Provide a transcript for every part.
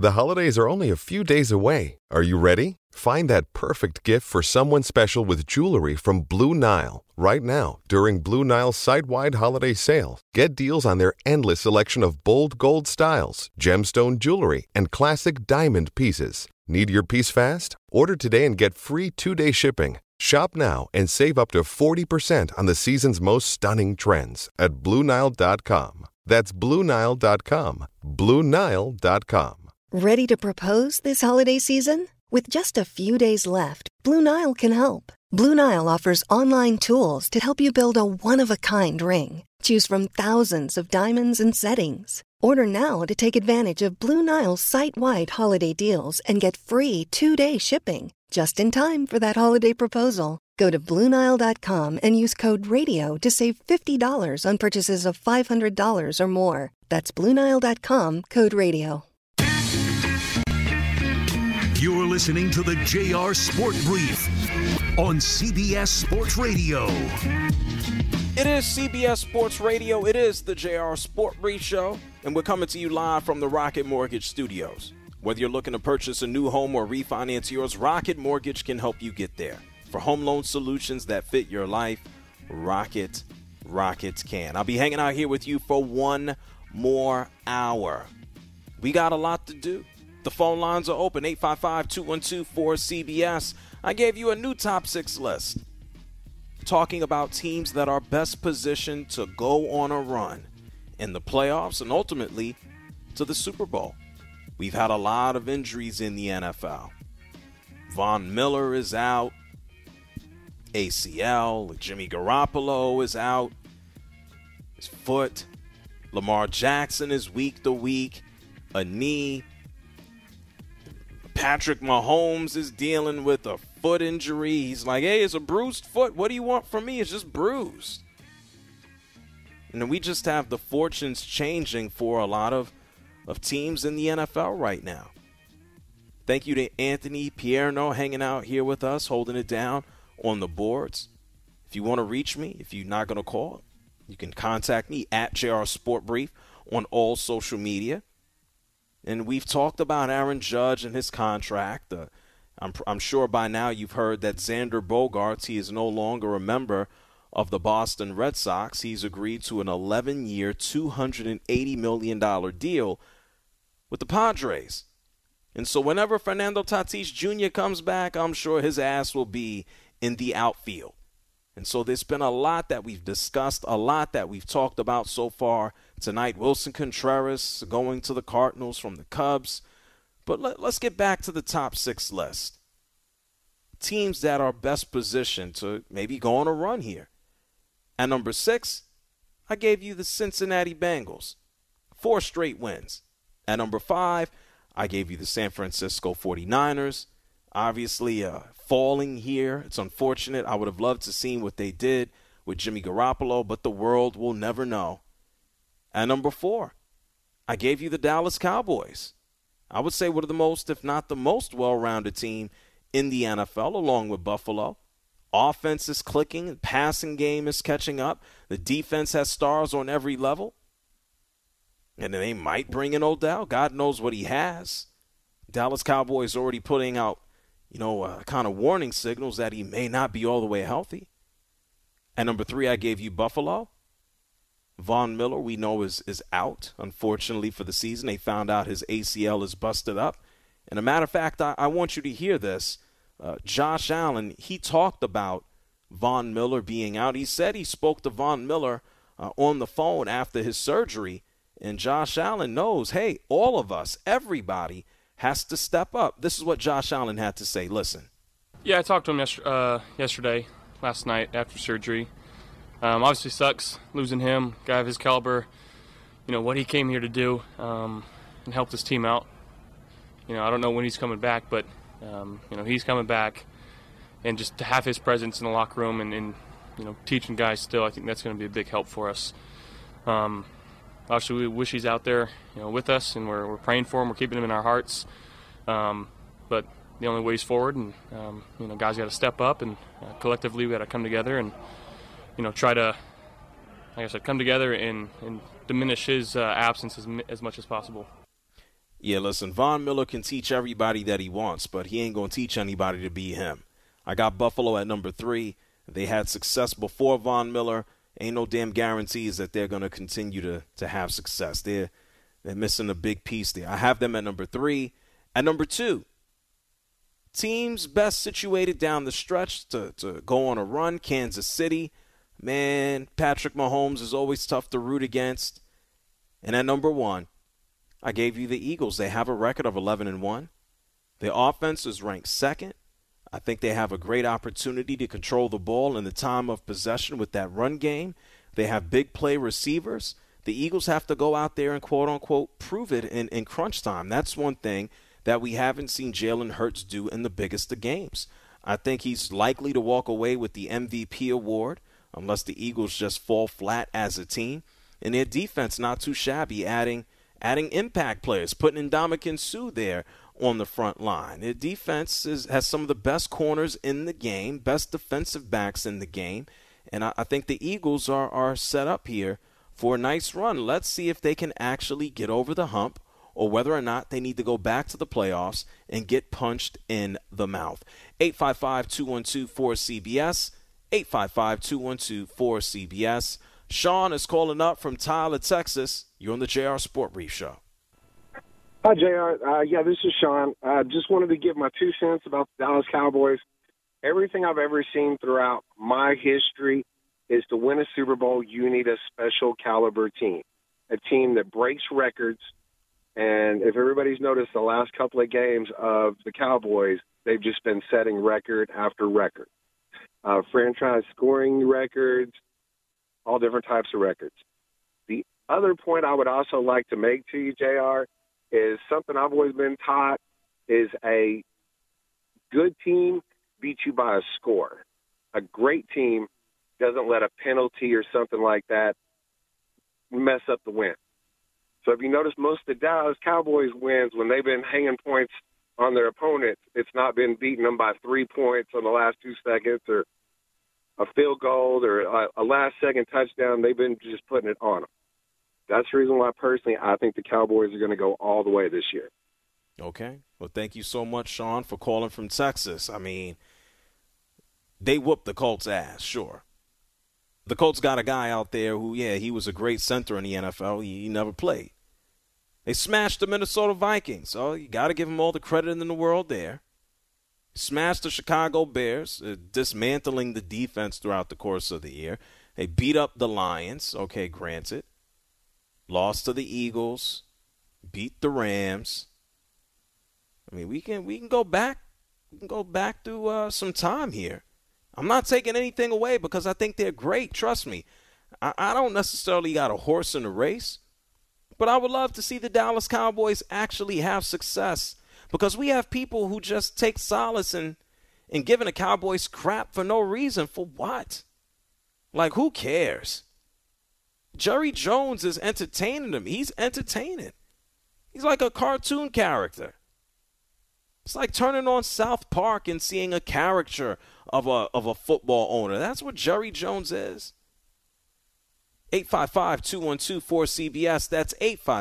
The holidays are only a few days away. Are you ready? Find that perfect gift for someone special with jewelry from Blue Nile. Right now, during Blue Nile's site-wide holiday sale, get deals on their endless selection of bold gold styles, gemstone jewelry, and classic diamond pieces. Need your piece fast? Order today and get free 2-day shipping. Shop now and save up to 40% on the season's most stunning trends at BlueNile.com. That's BlueNile.com. BlueNile.com. Ready to propose this holiday season? With just a few days left, Blue Nile can help. Blue Nile offers online tools to help you build a one-of-a-kind ring. Choose from thousands of diamonds and settings. Order now to take advantage of Blue Nile's site-wide holiday deals and get free 2-day shipping, just in time for that holiday proposal. Go to BlueNile.com and use code RADIO to save $50 on purchases of $500 or more. That's BlueNile.com, code RADIO. You're listening to the JR Sport Brief on CBS Sports Radio. It is CBS Sports Radio. It is the JR Sport Brief Show, and we're coming to you live from the Rocket Mortgage Studios. Whether you're looking to purchase a new home or refinance yours, Rocket Mortgage can help you get there. For home loan solutions that fit your life, Rocket can. I'll be hanging out here with you for one more hour. We got a lot to do. The phone lines are open, 855-212-4CBS. I gave you a new top 6 list, talking about teams that are best positioned to go on a run in the playoffs and ultimately to the Super Bowl. We've had a lot of injuries in the NFL. Von Miller is out. ACL. Jimmy Garoppolo is out. His foot. Lamar Jackson is week to week. A knee. Patrick Mahomes is dealing with a foot injury. He's like, hey, it's a bruised foot. What do you want from me? It's just bruised. And we just have the fortunes changing for a lot of teams in the NFL right now. Thank you to Anthony Pierno hanging out here with us, holding it down on the boards. If you want to reach me, if you're not going to call, you can contact me at JR Sport Brief on all social media. And we've talked about Aaron Judge and his contract. I'm sure by now you've heard that Xander Bogaerts, he is no longer a member of the Boston Red Sox. He's agreed to an 11-year, $280 million deal with the Padres. And so whenever Fernando Tatis Jr. comes back, I'm sure his ass will be in the outfield. And so there's been a lot that we've discussed, a lot that we've talked about so far tonight. Wilson Contreras going to the Cardinals from the Cubs. But let's get back to the top 6 list. Teams that are best positioned to maybe go on a run here. At number 6, I gave you the Cincinnati Bengals. 4 straight wins. At number 5, I gave you the San Francisco 49ers. Obviously, falling here. It's unfortunate. I would have loved to see what they did with Jimmy Garoppolo, but the world will never know. At number 4, I gave you the Dallas Cowboys. I would say one of the most, if not the most well-rounded team in the NFL, along with Buffalo. Offense is clicking. The passing game is catching up. The defense has stars on every level. And they might bring in Odell. God knows what he has. Dallas Cowboys already putting out, kind of warning signals that he may not be all the way healthy. At number 3, I gave you Buffalo. Von Miller, we know, is out, unfortunately, for the season. They found out his ACL is busted up. And a matter of fact, I want you to hear this. Josh Allen, he talked about Von Miller being out. He said he spoke to Von Miller on the phone after his surgery. And Josh Allen knows, hey, all of us, everybody, has to step up. This is what Josh Allen had to say. Listen. Yeah, I talked to him last night after surgery. Obviously sucks losing him, guy of his caliber, what he came here to do and help this team out. I don't know when he's coming back, but, he's coming back. And just to have his presence in the locker room and teaching guys still, I think that's going to be a big help for us. Obviously, we wish he's out there, with us, and we're praying for him. We're keeping him in our hearts. But the only way is forward, and guys got to step up, and collectively we got to come together and try to, like I said, come together and diminish his absence as much as possible. Yeah, listen, Von Miller can teach everybody that he wants, but he ain't going to teach anybody to be him. I got Buffalo at number 3. They had success before Von Miller. Ain't no damn guarantees that they're going to continue to have success. They're missing a big piece there. I have them at number 3. At number 2, teams best situated down the stretch to go on a run, Kansas City. Man, Patrick Mahomes is always tough to root against. And at number 1, I gave you the Eagles. They have a record of 11-1. Their offense is ranked 2nd. I think they have a great opportunity to control the ball in the time of possession with that run game. They have big play receivers. The Eagles have to go out there and, quote-unquote, prove it in crunch time. That's one thing that we haven't seen Jalen Hurts do in the biggest of games. I think he's likely to walk away with the MVP award unless the Eagles just fall flat as a team. And their defense not too shabby, adding impact players, putting Ndamukong Suh there on the front line. Their defense has some of the best corners in the game, best defensive backs in the game, and I think the Eagles are set up here for a nice run. Let's see if they can actually get over the hump or whether or not they need to go back to the playoffs and get punched in the mouth. 855-212-4CBS, 855-212-4CBS. Sean is calling up from Tyler, Texas. You're on the JR Sport Brief Show. Hi, JR. This is Sean. Just wanted to give my 2 cents about the Dallas Cowboys. Everything I've ever seen throughout my history is to win a Super Bowl, you need a special caliber team, a team that breaks records. And if everybody's noticed the last couple of games of the Cowboys, they've just been setting record after record. Franchise scoring records, all different types of records. The other point I would also like to make to you, JR, is something I've always been taught is a good team beats you by a score. A great team doesn't let a penalty or something like that mess up the win. So if you notice, most of the Dallas Cowboys wins when they've been hanging points on their opponents, it's not been beating them by 3 points on the last 2 seconds or a field goal or a last-second touchdown. They've been just putting it on them. That's the reason why, personally, I think the Cowboys are going to go all the way this year. Okay. Well, thank you so much, Sean, for calling from Texas. I mean, they whooped the Colts' ass, sure. The Colts got a guy out there who, he was a great center in the NFL. He never played. They smashed the Minnesota Vikings, so you got to give them all the credit in the world there. Smashed the Chicago Bears, dismantling the defense throughout the course of the year. They beat up the Lions, okay, granted. Lost to the Eagles, beat the Rams. I mean, we can go back. We can go back to some time here. I'm not taking anything away because I think they're great. Trust me. I don't necessarily got a horse in the race, but I would love to see the Dallas Cowboys actually have success because we have people who just take solace in giving the Cowboys crap for no reason. For what? Like, who cares? Jerry Jones is entertaining them. He's entertaining. He's like a cartoon character. It's like turning on South Park and seeing a caricature of a football owner. That's what Jerry Jones is. 855-212-4CBS. That's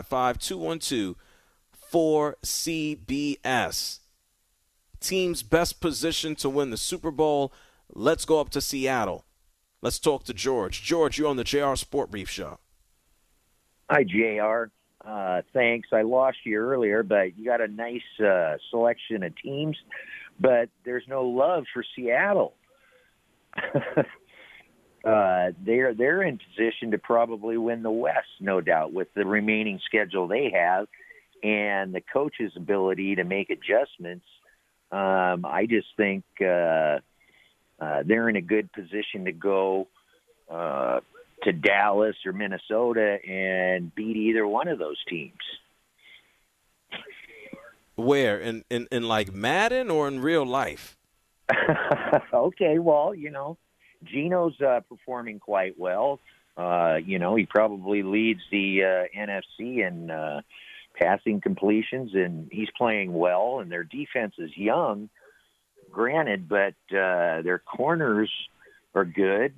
855-212-4CBS. Team's best position to win the Super Bowl. Let's go up to Seattle. Let's talk to George. George, you're on the JR Sport Brief Show. Hi, JR. Thanks. I lost you earlier, but you got a nice selection of teams, but there's no love for Seattle. They're in position to probably win the West, no doubt, with the remaining schedule they have and the coach's ability to make adjustments. I just think they're in a good position to go to Dallas or Minnesota and beat either one of those teams. Where? In like Madden or in real life? Okay, well, Geno's performing quite well. He probably leads the NFC in passing completions, and he's playing well, and their defense is young, granted, but their corners are good.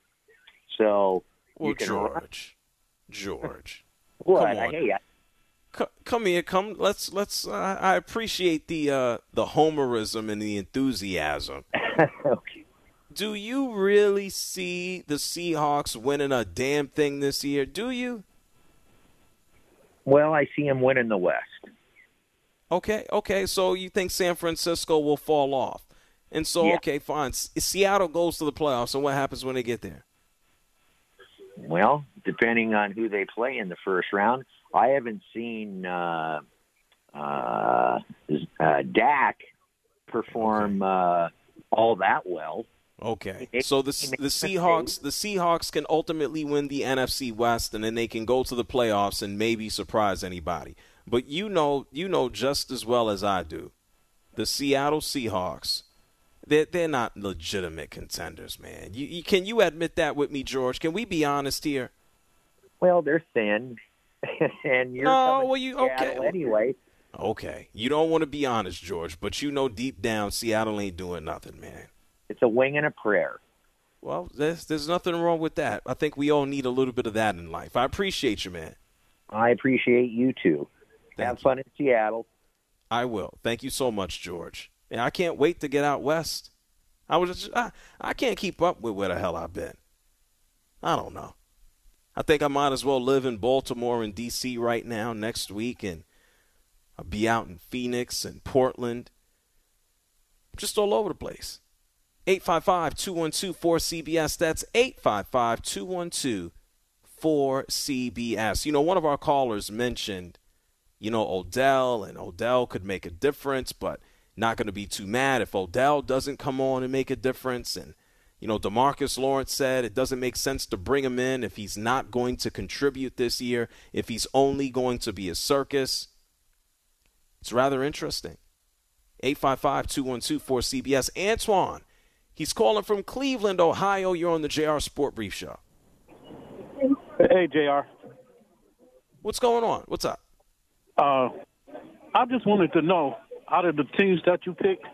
Well, you can George. Well, Come on. Come here, come. Let's. I appreciate the homerism and the enthusiasm. Okay. Do you really see the Seahawks winning a damn thing this year? Do you? Well, I see them winning the West. Okay. So you think San Francisco will fall off? And so, Yeah. okay, fine. Seattle goes to the playoffs, and what happens when they get there? Well, depending on who they play in the first round, I haven't seen Dak perform all that well. Okay, so the Seahawks can ultimately win the NFC West, and then they can go to the playoffs and maybe surprise anybody. But you know just as well as I do, the Seattle Seahawks, they're not legitimate contenders, man. Can you admit that with me, George? Can we be honest here? Well, they're thin, and you're coming to Seattle anyway. Okay, you don't want to be honest, George, but you know deep down Seattle ain't doing nothing, man. It's a wing and a prayer. Well, there's nothing wrong with that. I think we all need a little bit of that in life. I appreciate you, man. I appreciate you, too. Have fun in Seattle. I will. Thank you so much, George. And I can't wait to get out west. I can't keep up with where the hell I've been. I don't know. I think I might as well live in Baltimore and D.C. right now next week, and I'll be out in Phoenix and Portland, just all over the place. 855-212-4CBS. That's 855-212-4CBS. You know, one of our callers mentioned, Odell, and Odell could make a difference, but not going to be too mad if Odell doesn't come on and make a difference. And, DeMarcus Lawrence said it doesn't make sense to bring him in if he's not going to contribute this year, if he's only going to be a circus. It's rather interesting. 855-212-4CBS. Antoine, he's calling from Cleveland, Ohio. You're on the JR Sport Brief Show. Hey, JR. What's going on? What's up? I just wanted to know, out of the teams that you picked,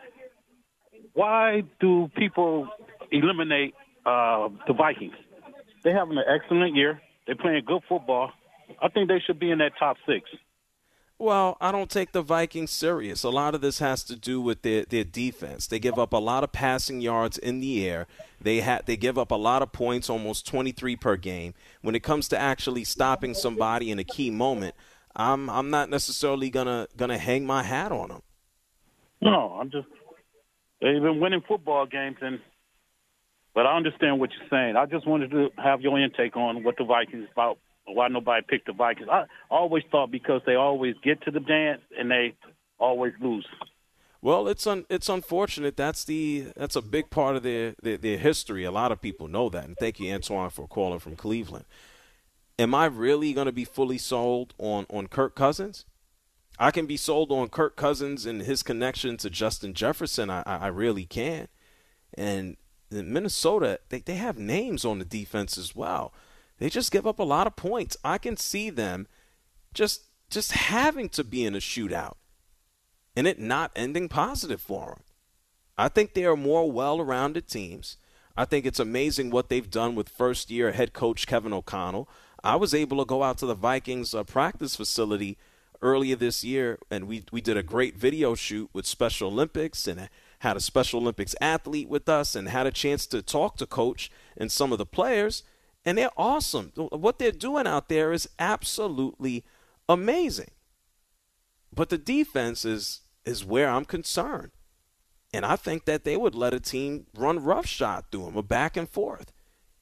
why do people eliminate the Vikings? They're having an excellent year. They're playing good football. I think they should be in that top 6. Well, I don't take the Vikings serious. A lot of this has to do with their defense. They give up a lot of passing yards in the air. They give up a lot of points, almost 23 per game. When it comes to actually stopping somebody in a key moment, I'm not necessarily gonna hang my hat on them. No, they've been winning football games, but I understand what you're saying. I just wanted to have your intake on what the Vikings about. Why nobody picked the Vikings? I always thought because they always get to the dance and they always lose. Well, it's unfortunate. That's a big part of their history. A lot of people know that. And thank you, Antoine, for calling from Cleveland. Am I really going to be fully sold on Kirk Cousins? I can be sold on Kirk Cousins and his connection to Justin Jefferson. I really can. And in Minnesota, they have names on the defense as well. They just give up a lot of points. I can see them just having to be in a shootout and it not ending positive for them. I think they are more well-rounded teams. I think it's amazing what they've done with first-year head coach Kevin O'Connell. I was able to go out to the Vikings practice facility earlier this year, and we did a great video shoot with Special Olympics and had a Special Olympics athlete with us and had a chance to talk to Coach and some of the players. And they're awesome. What they're doing out there is absolutely amazing. But the defense is where I'm concerned. And I think that they would let a team run roughshod through them, a back and forth.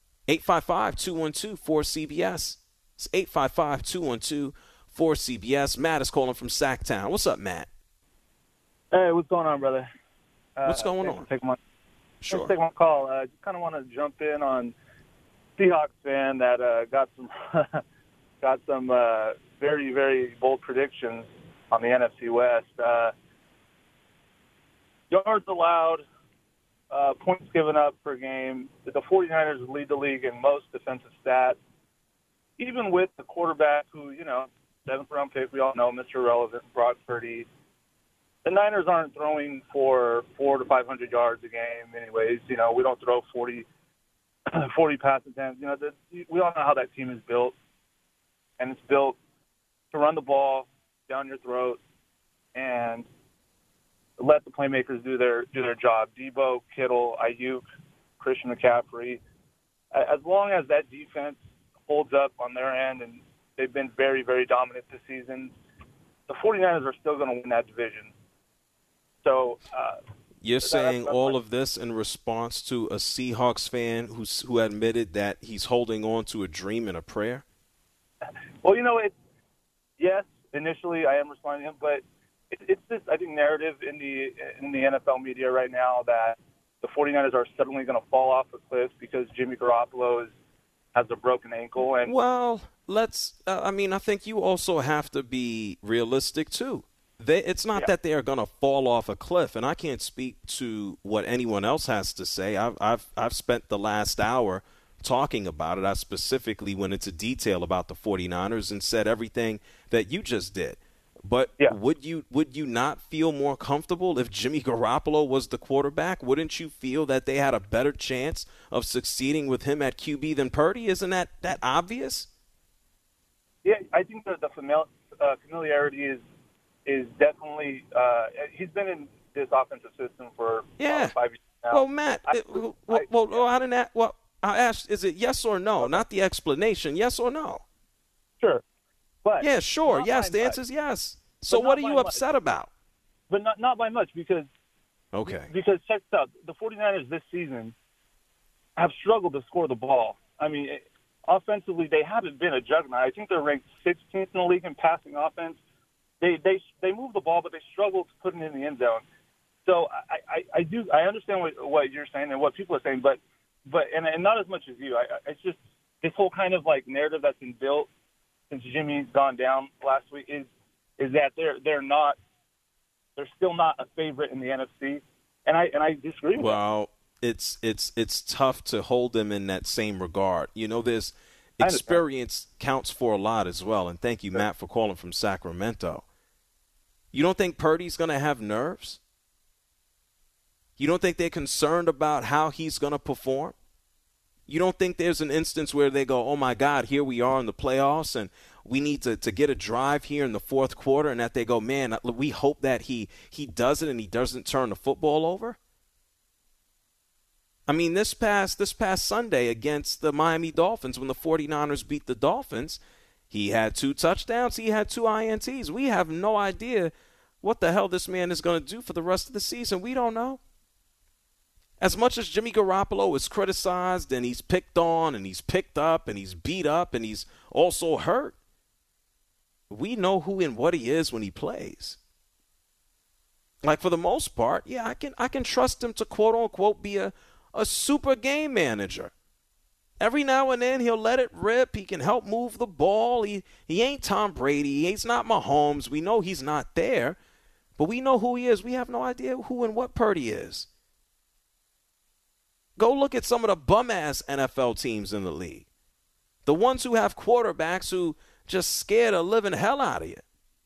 855-212-4CBS. It's 855-212-4CBS. Matt is calling from Sacktown. What's up, Matt? Hey, what's going on, brother? What's going on? Take my call. Just kind of want to jump in on Seahawks fan that got some very, very bold predictions on the NFC West. Yards allowed, points given up per game. The 49ers lead the league in most defensive stats. Even with the quarterback who, 7th-round pick, we all know, Mr. Relevant, Brock Purdy, the Niners aren't throwing for 400 to 500 yards a game anyways. We don't throw 40 pass attempts. We all know how that team is built, and it's built to run the ball down your throat and let the playmakers do their job. Debo, Kittle, Ayuk, Christian McCaffrey. As long as that defense holds up on their end, and they've been very, very dominant this season, the 49ers are still going to win that division. So you're saying all of this in response to a Seahawks fan who admitted that he's holding on to a dream and a prayer? Well, yes, initially I am responding to him, but it's this, I think, narrative in the NFL media right now that the 49ers are suddenly going to fall off a cliff because Jimmy Garoppolo has a broken ankle. And well, I think you also have to be realistic too. It's not that they are going to fall off a cliff, and I can't speak to what anyone else has to say. I've spent the last hour talking about it. I specifically went into detail about the 49ers and said everything that you just did. But would you not feel more comfortable if Jimmy Garoppolo was the quarterback? Wouldn't you feel that they had a better chance of succeeding with him at QB than Purdy? Isn't that obvious? Yeah, I think that the familiarity is definitely he's been in this offensive system for 5 years now. Well, Matt, I asked, is it yes or no? Okay. Not the explanation, yes or no? Sure. But yeah, sure. Yes, the answer is yes. So what are you upset about? But not by much because check this out. The 49ers this season have struggled to score the ball. I mean, offensively, they haven't been a juggernaut. I think they're ranked 16th in the league in passing offense. They move the ball, but they struggle to put it in the end zone. So I understand what you're saying and what people are saying, but not as much as you. It's just this whole kind of like narrative that's been built since Jimmy's gone down last week is that they're still not a favorite in the NFC, and I disagree with that. Well, it's tough to hold them in that same regard. This experience counts for a lot as well, and thank you, Matt, for calling from Sacramento. You don't think Purdy's going to have nerves? You don't think they're concerned about how he's going to perform? You don't think there's an instance where they go, oh, my God, here we are in the playoffs, and we need to get a drive here in the fourth quarter, and that they go, man, we hope that he does it and he doesn't turn the football over? I mean, this past Sunday against the Miami Dolphins, when the 49ers beat the Dolphins, he had 2 touchdowns. He had 2 INTs. We have no idea what the hell this man is going to do for the rest of the season. We don't know. As much as Jimmy Garoppolo is criticized and he's picked on and he's picked up and he's beat up and he's also hurt, we know who and what he is when he plays. Like, for the most part, yeah, I can trust him to, quote-unquote, be a super game manager. Every now and then he'll let it rip. He can help move the ball. He ain't Tom Brady. He's not Mahomes. We know he's not there. But we know who he is. We have no idea who and what Purdy is. Go look at some of the bum-ass NFL teams in the league. The ones who have quarterbacks who just scare the living hell out of you.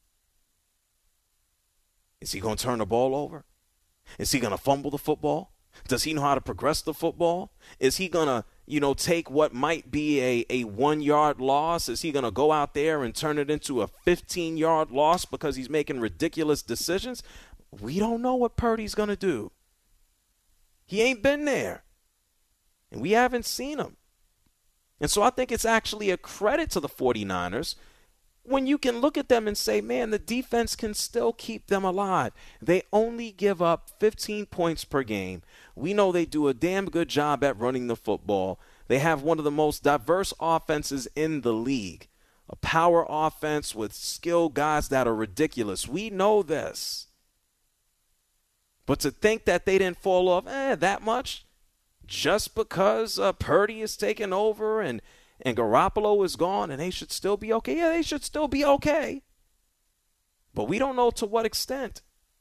Is he going to turn the ball over? Is he going to fumble the football? Does he know how to progress the football? Is he going to, take what might be a 1-yard loss? Is he going to go out there and turn it into a 15-yard loss because he's making ridiculous decisions? We don't know what Purdy's going to do. He ain't been there. And we haven't seen him. And so I think it's actually a credit to the 49ers when you can look at them and say, man, the defense can still keep them alive. They only give up 15 points per game. We know they do a damn good job at running the football. They have one of the most diverse offenses in the league, a power offense with skilled guys that are ridiculous. We know this. But to think that they didn't fall off that much just because Purdy is taking over and Garoppolo is gone and they should still be okay. Yeah, they should still be okay. But we don't know to what extent.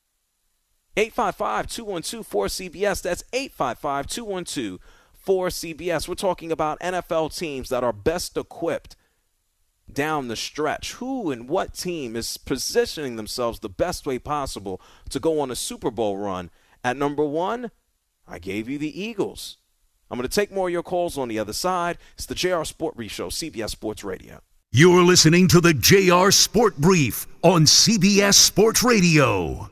855-212-4CBS. That's 855-212-4CBS. We're talking about NFL teams that are best equipped down the stretch. Who and what team is positioning themselves the best way possible to go on a Super Bowl run? At number 1, I gave you the Eagles. I'm going to take more of your calls on the other side. It's the JR Sport Brief Show, CBS Sports Radio. You're listening to the JR Sport Brief on CBS Sports Radio.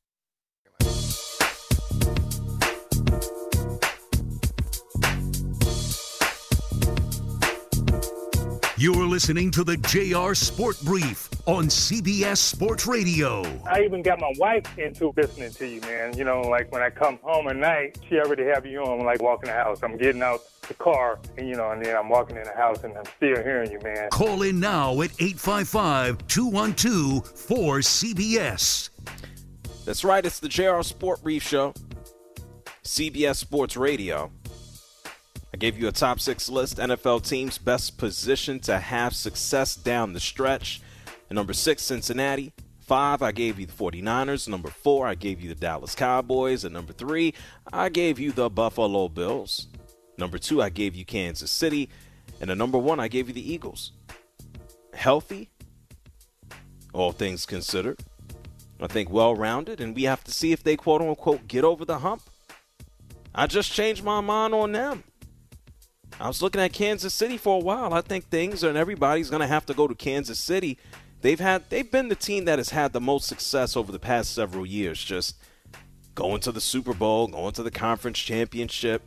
You're listening to the JR Sport Brief on CBS Sports Radio. I even got my wife into listening to you, man. You know, like when I come home at night, she already have you on, like walking the house. I'm getting out the car, and and then I'm walking in the house, and I'm still hearing you, man. Call in now at 855-212-4CBS. That's right. It's the JR Sport Brief Show, CBS Sports Radio. I gave you a top 6 list, NFL teams best positioned to have success down the stretch. At number 6, Cincinnati. 5, I gave you the 49ers. Number 4, I gave you the Dallas Cowboys. At number 3, I gave you the Buffalo Bills. Number 2, I gave you Kansas City. And at number 1, I gave you the Eagles. Healthy, all things considered. I think well-rounded, and we have to see if they, quote-unquote, get over the hump. I just changed my mind on them. I was looking at Kansas City for a while. I think things and everybody's going to have to go to Kansas City. They've been the team that has had the most success over the past several years, just going to the Super Bowl, going to the conference championship.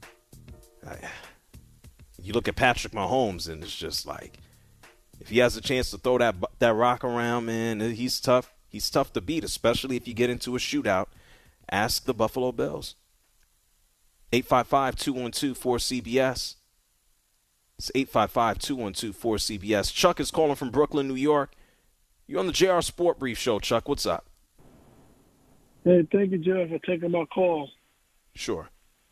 You look at Patrick Mahomes, and it's just like, if he has a chance to throw that rock around, man, he's tough. He's tough to beat, especially if you get into a shootout. Ask the Buffalo Bills. 855-212-4CBS. It's 855-212-4CBS. Chuck is calling from Brooklyn, New York. You're on the JR Sport Brief Show, Chuck. What's up? Hey, thank you, Jeff, for taking my call. Sure.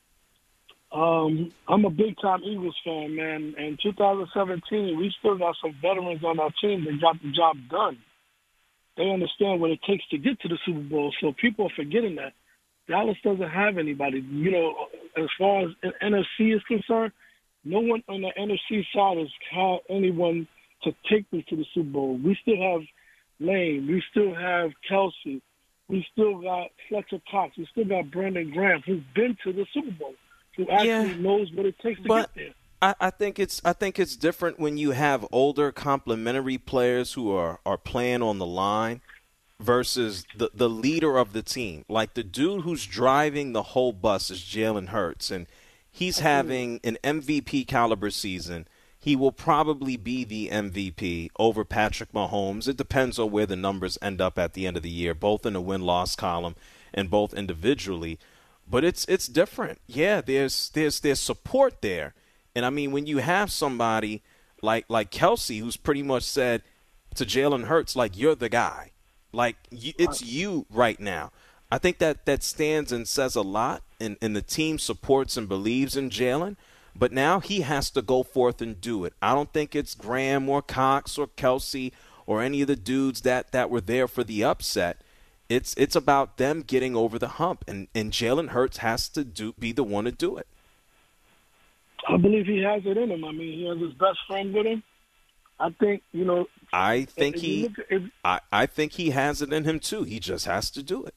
I'm a big-time Eagles fan, man. In 2017, we still got some veterans on our team that got the job done. They understand what it takes to get to the Super Bowl, so people are forgetting that. Dallas doesn't have anybody. You know, as far as NFC is concerned, no one on the NFC side has had anyone to take them to the Super Bowl. We still have Lane. We still have Kelsey. We still got Fletcher Cox. We still got Brandon Graham, who's been to the Super Bowl, who actually knows what it takes to get there. I think it's different when you have older complementary players who are playing on the line versus the leader of the team. Like the dude who's driving the whole bus is Jalen Hurts, and he's having an MVP caliber season. He will probably be the MVP over Patrick Mahomes. It depends on where the numbers end up at the end of the year, both in the win-loss column and both individually. But it's different. Yeah, there's support there. And, I mean, when you have somebody like Kelsey who's pretty much said to Jalen Hurts, like, you're the guy. Like, it's you right now. I think that stands and says a lot, and the team supports and believes in Jalen. But now he has to go forth and do it. I don't think it's Graham or Cox or Kelsey or any of the dudes that were there for the upset. It's about them getting over the hump, and Jalen Hurts has to be the one to do it. I believe he has it in him. I mean, he has his best friend with him. I think, I think he has it in him too. He just has to do it.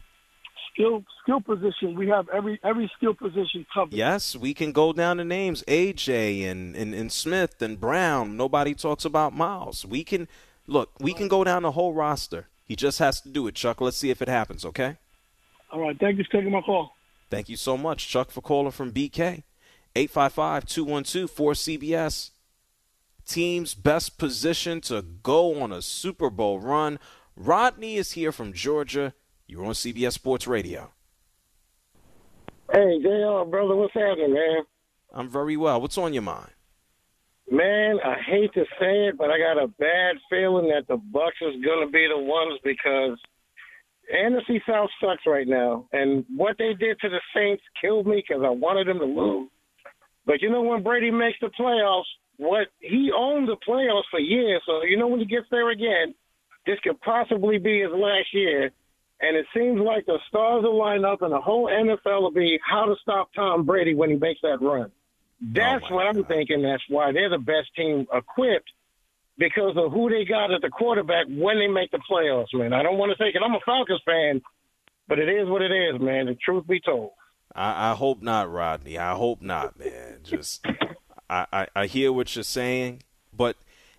Skill position. We have every skill position covered. Yes, we can go down the names. AJ and Smith and Brown. Nobody talks about Miles. We can go down the whole roster. He just has to do it, Chuck. Let's see if it happens, okay? All right. Thank you for taking my call. Thank you so much, Chuck, for calling from BK. 855-212-4CBS. Team's best position to go on a Super Bowl run. Rodney is here from Georgia. You're on CBS Sports Radio. Hey, JR, brother, what's happening, man? I'm very well. What's on your mind? Man, I hate to say it, but I got a bad feeling that the Bucs is going to be the ones because NFC South sucks right now. And what they did to the Saints killed me because I wanted them to lose. But when Brady makes the playoffs, he owned the playoffs for years. So, when he gets there again, this could possibly be his last year. And it seems like the stars will line up and the whole NFL will be how to stop Tom Brady when he makes that run. That's what I'm thinking. That's why they're the best team equipped because of who they got at the quarterback when they make the playoffs, man. I don't want to say it. I'm a Falcons fan, but it is what it is, man. The truth be told. I hope not, Rodney. I hope not, man. Just I hear what you're saying, but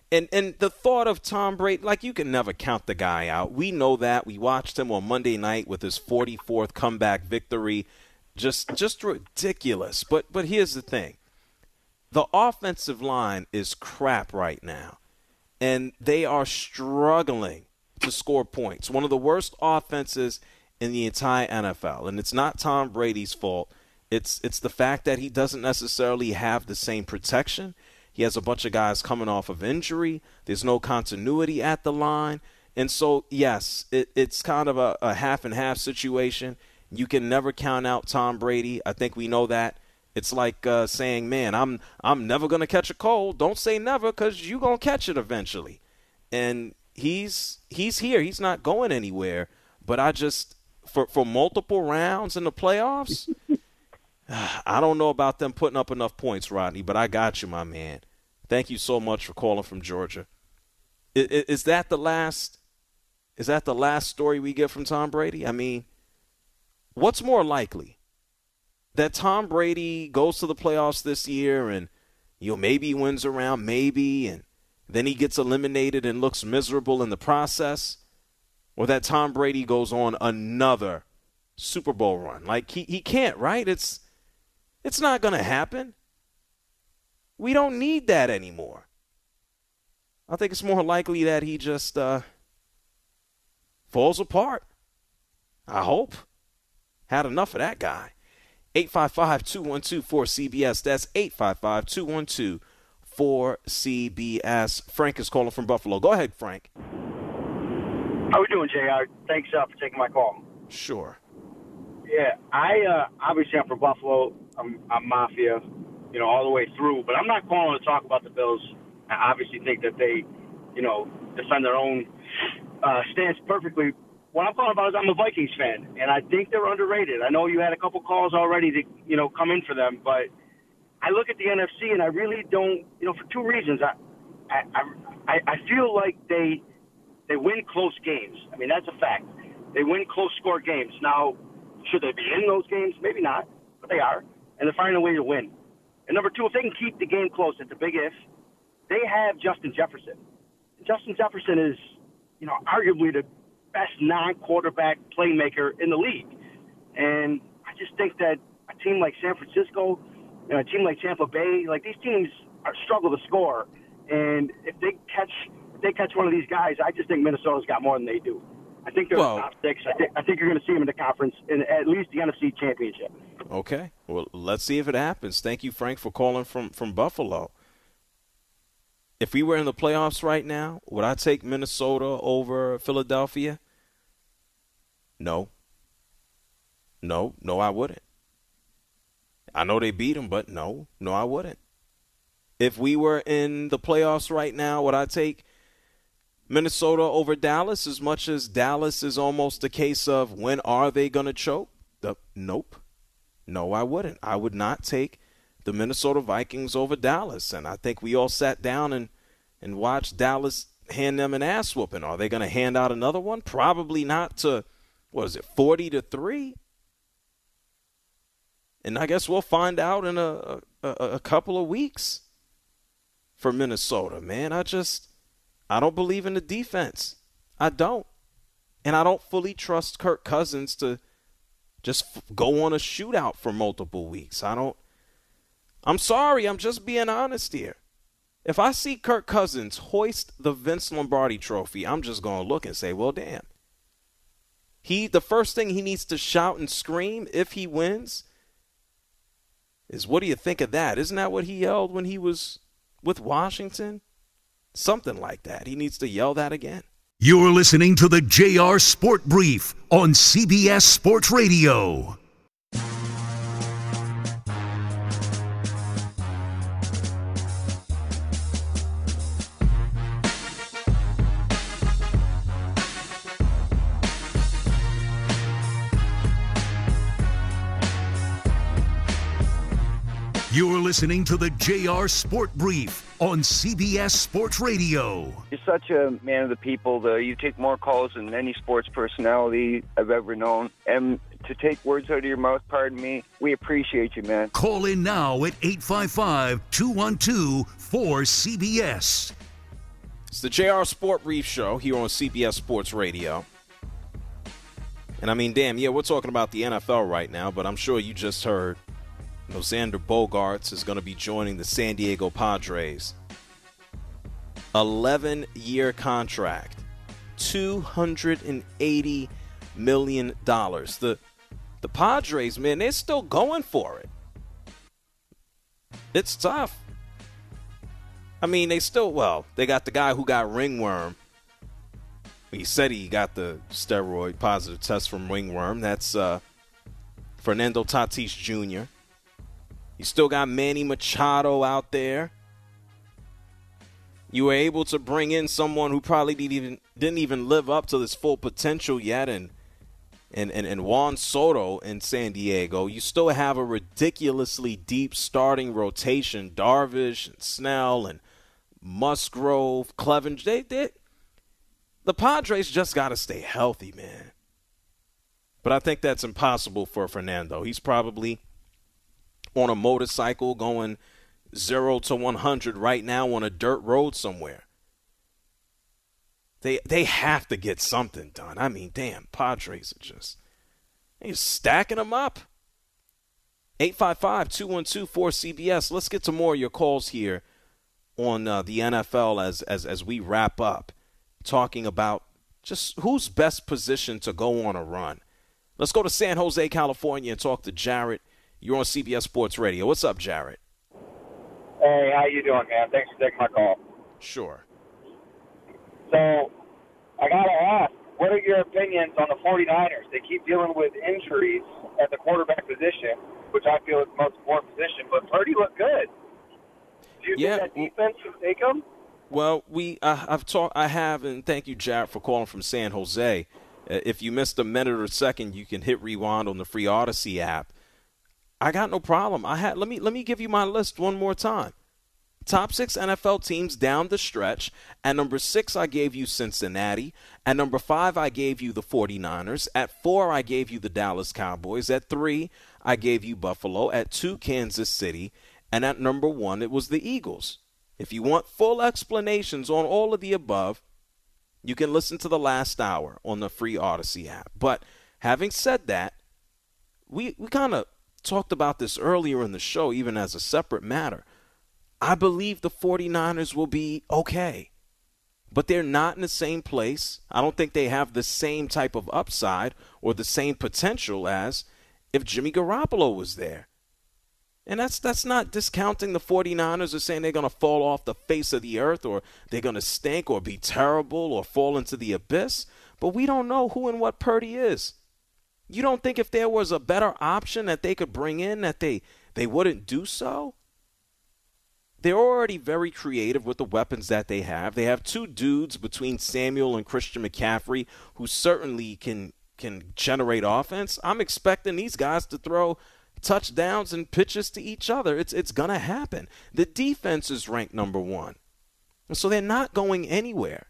And the thought of Tom Brady, like, you can never count the guy out. We know that. We watched him on Monday night with his 44th comeback victory. Just ridiculous. But here's the thing. The offensive line is crap right now, and they are struggling to score points. One of the worst offenses in the entire NFL, and it's not Tom Brady's fault. It's the fact that he doesn't necessarily have the same protection. He has a bunch of guys coming off of injury. There's no continuity at the line. And so, yes, it's kind of a half-and-half situation. You can never count out Tom Brady. I think we know that. It's like saying, man, I'm never going to catch a cold. Don't say never, because you're going to catch it eventually. And he's here. He's not going anywhere. But I just, for multiple rounds in the playoffs, I don't know about them putting up enough points, Rodney, but I got you, my man. Thank you so much for calling from Georgia. Is that the last story we get from Tom Brady? I mean, what's more likely? That Tom Brady goes to the playoffs this year and, maybe he wins a round, maybe, and then he gets eliminated and looks miserable in the process? Or that Tom Brady goes on another Super Bowl run? Like, he can't, right? It's not going to happen. We don't need that anymore. I think it's more likely that he just falls apart. I hope. Had enough of that guy. 855-212-4CBS. That's 855-212-4CBS. Frank is calling from Buffalo. Go ahead, Frank. How we doing, JR? Thanks for taking my call. Sure. Yeah, obviously I'm from Buffalo. I'm Mafia, all the way through. But I'm not calling to talk about the Bills. I obviously think that they, defend their own stance perfectly. What I'm calling about is I'm a Vikings fan, and I think they're underrated. I know you had a couple calls already to, come in for them, but I look at the NFC and I really don't, for two reasons. I feel like they win close games. I mean, that's a fact. They win close score games. Now, should they be in those games? Maybe not, but they are, and they're finding a way to win. And number two, if they can keep the game close, it's a big if. They have Justin Jefferson. Justin Jefferson is, arguably the best non-quarterback playmaker in the league. And I just think that a team like San Francisco and a team like Tampa Bay, like, these teams struggle to score. And if they catch one of these guys, I just think Minnesota's got more than they do. I think they're top six. I think you're going to see them in the conference, in at least the NFC Championship. Okay. Well, let's see if it happens. Thank you, Frank, for calling from Buffalo. If we were in the playoffs right now, would I take Minnesota over Philadelphia? No, I wouldn't. I know they beat them, but no, I wouldn't. If we were in the playoffs right now, would I take Minnesota over Dallas, as much as Dallas is almost a case of when are they going to choke? Nope. No, I wouldn't. I would not take the Minnesota Vikings over Dallas. And I think we all sat down and watched Dallas hand them an ass whooping. Are they going to hand out another one? Probably not to, 40-3? And I guess we'll find out in a couple of weeks for Minnesota, man. I don't believe in the defense. I don't. And I don't fully trust Kirk Cousins to just go on a shootout for multiple weeks. I'm sorry. I'm just being honest here. If I see Kirk Cousins hoist the Vince Lombardi trophy, I'm just going to look and say, well, damn. The first thing he needs to shout and scream if he wins is, what do you think of that? Isn't that what he yelled when he was with Washington? Something like that. He needs to yell that again. You're listening to the JR Sport Brief on CBS Sports Radio. You're listening to the JR Sport Brief on CBS Sports Radio. You're such a man of the people. You take more calls than any sports personality I've ever known. And to take words out of your mouth, pardon me, we appreciate you, man. Call in now at 855-212-4CBS. It's the JR Sport Brief Show here on CBS Sports Radio. And I mean, damn, yeah, we're talking about the NFL right now, but I'm sure you just heard Xander Bogaerts is going to be joining the San Diego Padres. 11-year contract, $280 million. The Padres, man, they're still going for it. It's tough. I mean, they got the guy who got ringworm. He said he got the steroid positive test from ringworm. That's Fernando Tatis Jr. You still got Manny Machado out there. You were able to bring in someone who probably didn't even live up to his full potential yet, and Juan Soto in San Diego. You still have a ridiculously deep starting rotation. Darvish and Snell and Musgrove, Clevenger. The Padres just got to stay healthy, man. But I think that's impossible for Fernando. He's probably on a motorcycle going 0 to 100 right now on a dirt road somewhere. They have to get something done. I mean, damn, Padres are just stacking them up. 855-212-4CBS. Let's get to more of your calls here on the NFL as we wrap up, talking about just who's best positioned to go on a run. Let's go to San Jose, California, and talk to Jarrett. You're on CBS Sports Radio. What's up, Jarrett? Hey, how you doing, man? Thanks for taking my call. Sure. So, I got to ask, what are your opinions on the 49ers? They keep dealing with injuries at the quarterback position, which I feel is the most important position, but Purdy looked good. Do you think that defense can take them? Well, I have, and thank you, Jarrett, for calling from San Jose. If you missed a minute or second, you can hit rewind on the free Odyssey app. I got no problem. Let me give you my list one more time. Top 6 NFL teams down the stretch. At number 6, I gave you Cincinnati. At number 5, I gave you the 49ers. At 4, I gave you the Dallas Cowboys. At 3, I gave you Buffalo. At 2, Kansas City. And at number 1, it was the Eagles. If you want full explanations on all of the above, you can listen to the last hour on the free Odyssey app. But having said that, we kind of talked about this earlier in the show, even as a separate matter. I believe the 49ers will be okay, but they're not in the same place. I don't think they have the same type of upside or the same potential as if Jimmy Garoppolo was there. And that's not discounting the 49ers or saying they're going to fall off the face of the earth or they're going to stink or be terrible or fall into the abyss. But we don't know who and what Purdy is. You don't think if there was a better option that they could bring in that they wouldn't do so? They're already very creative with the weapons that they have. They have 2 dudes between Samuel and Christian McCaffrey who certainly can generate offense. I'm expecting these guys to throw touchdowns and pitches to each other. It's going to happen. The defense is ranked number 1. And so they're not going anywhere.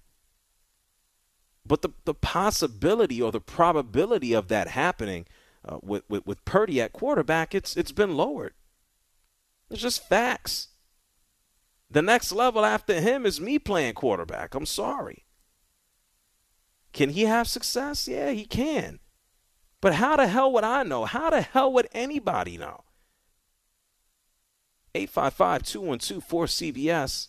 But the possibility or the probability of that happening with Purdy at quarterback, it's been lowered. It's just facts. The next level after him is me playing quarterback. I'm sorry. Can he have success? Yeah, he can. But how the hell would I know? How the hell would anybody know? 855-212-4CBS.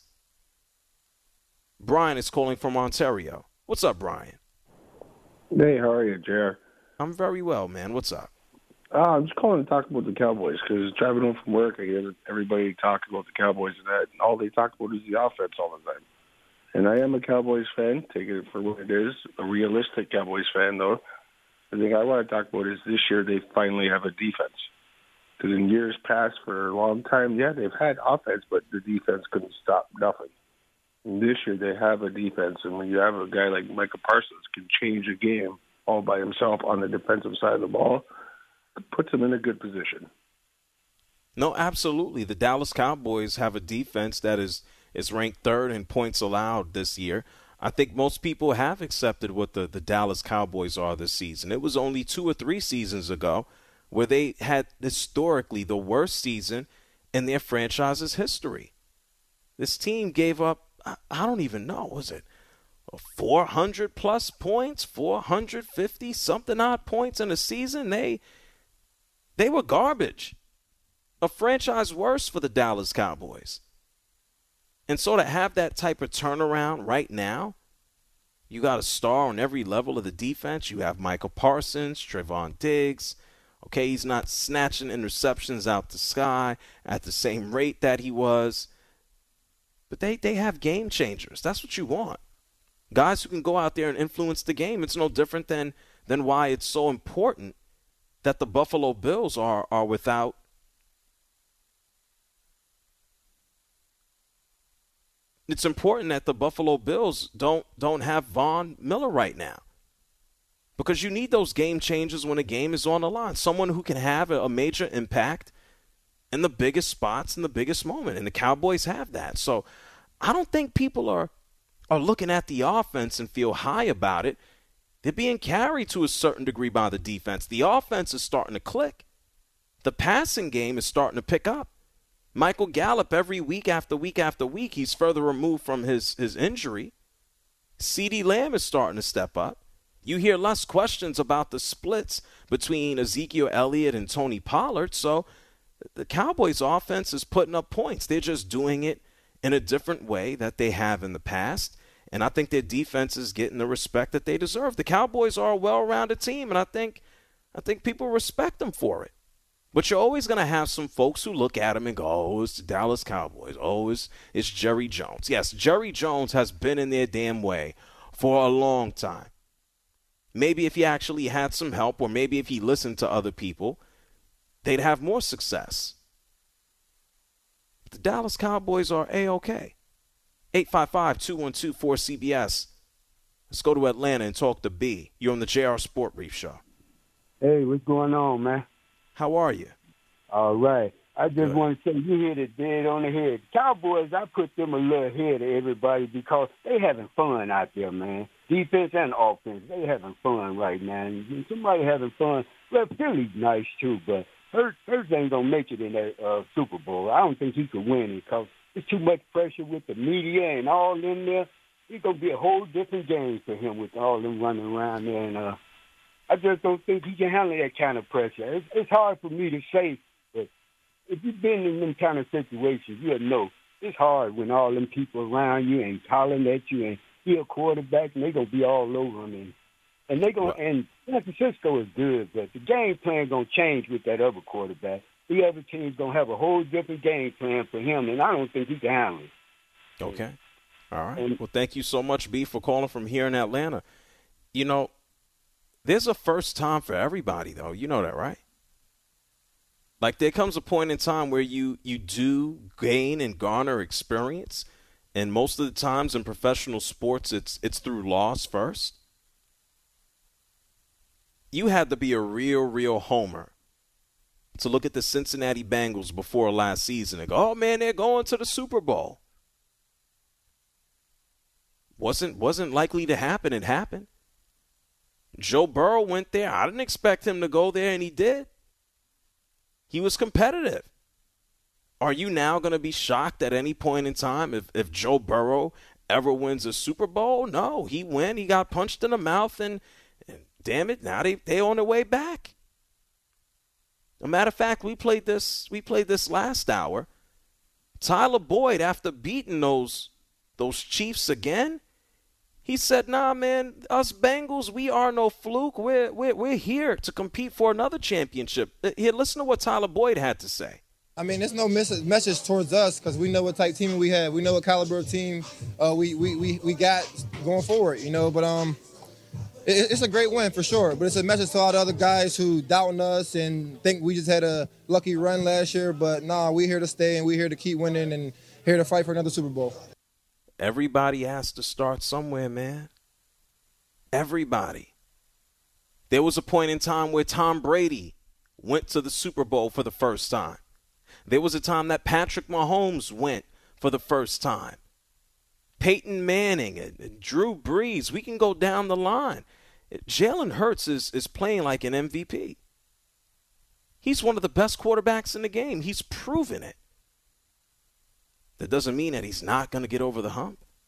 Brian is calling from Ontario. What's up, Brian? Hey, how are you, JR? I'm very well, man. What's up? I'm just calling to talk about the Cowboys because driving home from work, I hear everybody talk about the Cowboys and that, and all they talk about is the offense all the time. And I am a Cowboys fan, take it for what it is, a realistic Cowboys fan, though. The thing I want to talk about is this year they finally have a defense. Because in years past, for a long time, yeah, they've had offense, but the defense couldn't stop nothing. And this year they have a defense, and when you have a guy like Micah Parsons can change a game all by himself on the defensive side of the ball, it puts him in a good position. No, absolutely. The Dallas Cowboys have a defense that is ranked 3rd in points allowed this year. I think most people have accepted what the Dallas Cowboys are this season. It was only 2 or 3 seasons ago where they had historically the worst season in their franchise's history. This team gave up I don't even know. Was it 400 plus points, 450 something odd points in a season? They were garbage. A franchise worse for the Dallas Cowboys. And so to have that type of turnaround right now, you got a star on every level of the defense. You have Michael Parsons, Trevon Diggs. Okay, he's not snatching interceptions out the sky at the same rate that he was. But they have game changers. That's what you want. Guys who can go out there and influence the game. It's no different than why it's so important that the Buffalo Bills are without it's important that the Buffalo Bills don't have Von Miller right now. Because you need those game changers when a game is on the line. Someone who can have a major impact in the biggest spots in the biggest moment. And the Cowboys have that. So I don't think people are looking at the offense and feel high about it. They're being carried to a certain degree by the defense. The offense is starting to click. The passing game is starting to pick up. Michael Gallup, every week after week after week, he's further removed from his injury. CeeDee Lamb is starting to step up. You hear less questions about the splits between Ezekiel Elliott and Tony Pollard. So the Cowboys' offense is putting up points. They're just doing it in a different way that they have in the past. And I think their defense is getting the respect that they deserve. The Cowboys are a well-rounded team, and I think people respect them for it. But you're always going to have some folks who look at them and go, oh, it's the Dallas Cowboys. Oh, it's Jerry Jones. Yes, Jerry Jones has been in their damn way for a long time. Maybe if he actually had some help, or maybe if he listened to other people, they'd have more success. The Dallas Cowboys are A-OK. 855-212-4CBS. Let's go to Atlanta and talk to B. You're on the JR Sport Brief Show. Hey, what's going on, man? How are you? All right. I just want to say you hit it dead on the head. Cowboys, I put them a little ahead of everybody because they having fun out there, man. Defense and offense, they having fun right now. And somebody having fun. Well, Philly's nice too, but Hurts ain't gonna make it in that Super Bowl. I don't think he could win it because there's too much pressure with the media and all in there. It's gonna be a whole different game for him with all them running around there. And I just don't think he can handle that kind of pressure. It's hard for me to say, but if you've been in them kind of situations, you'll know it's hard when all them people around you and calling at you and he a quarterback and they gonna be all over him. And they gonna and San Francisco is good, but the game plan gonna change with that other quarterback. The other team's gonna have a whole different game plan for him, and I don't think he can handle it. Okay. All right. Well, thank you so much, B, for calling from here in Atlanta. You know, there's a first time for everybody, though. You know that, right? Like, there comes a point in time where you do gain and garner experience, and most of the times in professional sports, it's through loss first. You had to be a real homer to look at the Cincinnati Bengals before last season and go, oh, man, they're going to the Super Bowl. Wasn't likely to happen. It happened. Joe Burrow went there. I didn't expect him to go there, and he did. He was competitive. Are you now going to be shocked at any point in time if Joe Burrow ever wins a Super Bowl? No, he went. He got punched in the mouth, and damn it, now they on their way back. A matter of fact, we played this last hour. Tyler Boyd, after beating those Chiefs again, he said, nah, man, us Bengals, we are no fluke. We're here to compete for another championship. Here, listen to what Tyler Boyd had to say. I mean, there's no message towards us because we know what type of team we have. We know what caliber of team we got going forward, you know. But it's a great win for sure. But it's a message to all the other guys who doubting us and think we just had a lucky run last year. But nah, we're here to stay and we're here to keep winning and here to fight for another Super Bowl. Everybody has to start somewhere, man. Everybody. There was a point in time where Tom Brady went to the Super Bowl for the first time. There was a time that Patrick Mahomes went for the first time. Peyton Manning and Drew Brees, we can go down the line. Jalen Hurts is playing like an MVP. He's one of the best quarterbacks in the game. He's proven it. That doesn't mean that he's not going to get over the hump.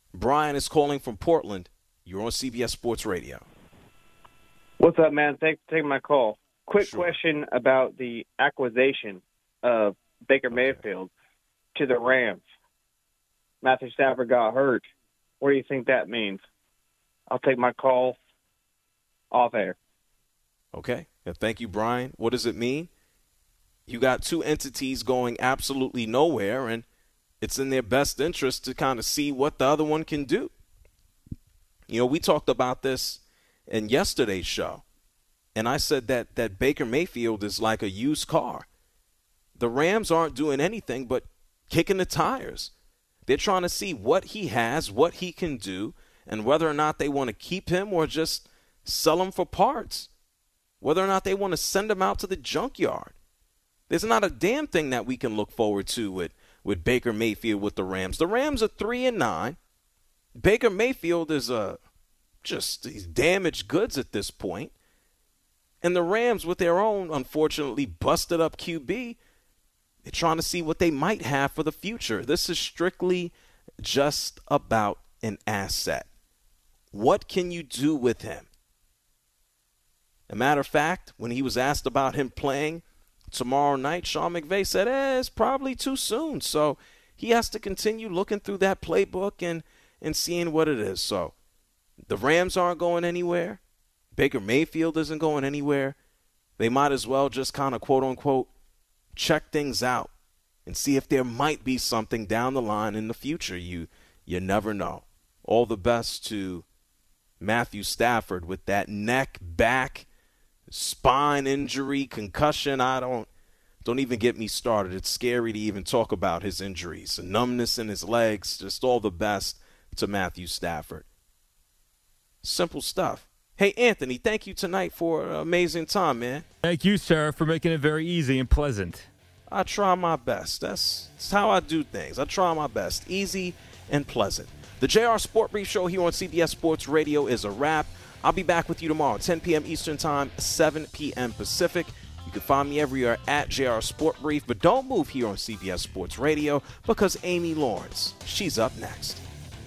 Brian is calling from Portland. You're on CBS Sports Radio. What's up, man? Thanks for taking my call. Quick question about the acquisition of Baker Mayfield to the Rams. Matthew Stafford got hurt. What do you think that means? I'll take my call off air. Okay. Thank you, Brian. What does it mean? You got two entities going absolutely nowhere, and it's in their best interest to kind of see what the other one can do. You know, we talked about this in yesterday's show, and I said that Baker Mayfield is like a used car. The Rams aren't doing anything but kicking the tires. They're trying to see what he has, what he can do, and whether or not they want to keep him or just sell him for parts, whether or not they want to send him out to the junkyard. There's not a damn thing that we can look forward to with Baker Mayfield with the Rams. The Rams are 3-9. Baker Mayfield is he's damaged goods at this point. And the Rams, with their own, unfortunately, busted up QB, they're trying to see what they might have for the future. This is strictly just about an asset. What can you do with him? As a matter of fact, when he was asked about him playing tomorrow night, Sean McVay said, it's probably too soon. So he has to continue looking through that playbook and seeing what it is. So the Rams aren't going anywhere. Baker Mayfield isn't going anywhere. They might as well just kind of, quote unquote, check things out and see if there might be something down the line in the future. You never know. All the best to Matthew Stafford with that neck, back, spine injury, concussion. Don't even get me started. It's scary to even talk about his injuries. Numbness in his legs. Just all the best to Matthew Stafford. Simple stuff. Hey, Anthony, thank you tonight for an amazing time, man. Thank you, sir, for making it very easy and pleasant. I try my best. That's how I do things. I try my best. Easy and pleasant. The JR Sport Brief Show here on CBS Sports Radio is a wrap. I'll be back with you tomorrow, 10 p.m. Eastern Time, 7 p.m. Pacific. You can find me everywhere at JR Sport Brief, but don't move here on CBS Sports Radio because Amy Lawrence, she's up next.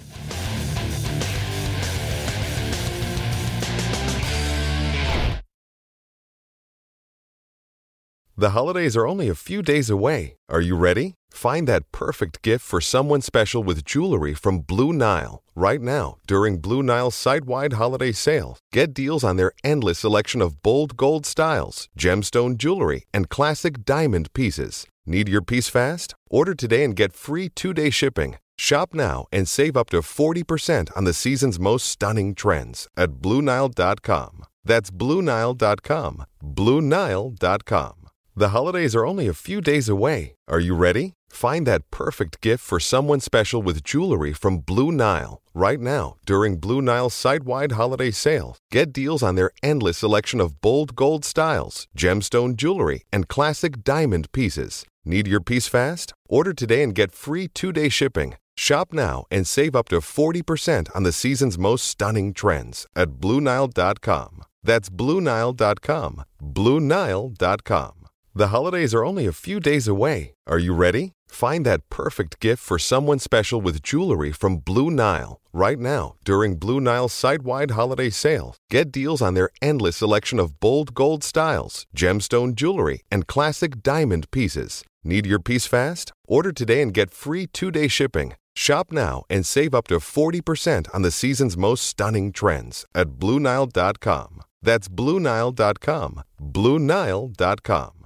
The holidays are only a few days away. Are you ready? Find that perfect gift for someone special with jewelry from Blue Nile. Right now, during Blue Nile's site-wide holiday sale, get deals on their endless selection of bold gold styles, gemstone jewelry, and classic diamond pieces. Need your piece fast? Order today and get free 2-day shipping. Shop now and save up to 40% on the season's most stunning trends at BlueNile.com. That's BlueNile.com. BlueNile.com. The holidays are only a few days away. Are you ready? Find that perfect gift for someone special with jewelry from Blue Nile. Right now, during Blue Nile's site-wide holiday sale, get deals on their endless selection of bold gold styles, gemstone jewelry, and classic diamond pieces. Need your piece fast? Order today and get free 2-day shipping. Shop now and save up to 40% on the season's most stunning trends at BlueNile.com. That's BlueNile.com. BlueNile.com. The holidays are only a few days away. Are you ready? Find that perfect gift for someone special with jewelry from Blue Nile. Right now, during Blue Nile's site-wide holiday sale, get deals on their endless selection of bold gold styles, gemstone jewelry, and classic diamond pieces. Need your piece fast? Order today and get free 2-day shipping. Shop now and save up to 40% on the season's most stunning trends at BlueNile.com. That's BlueNile.com. BlueNile.com.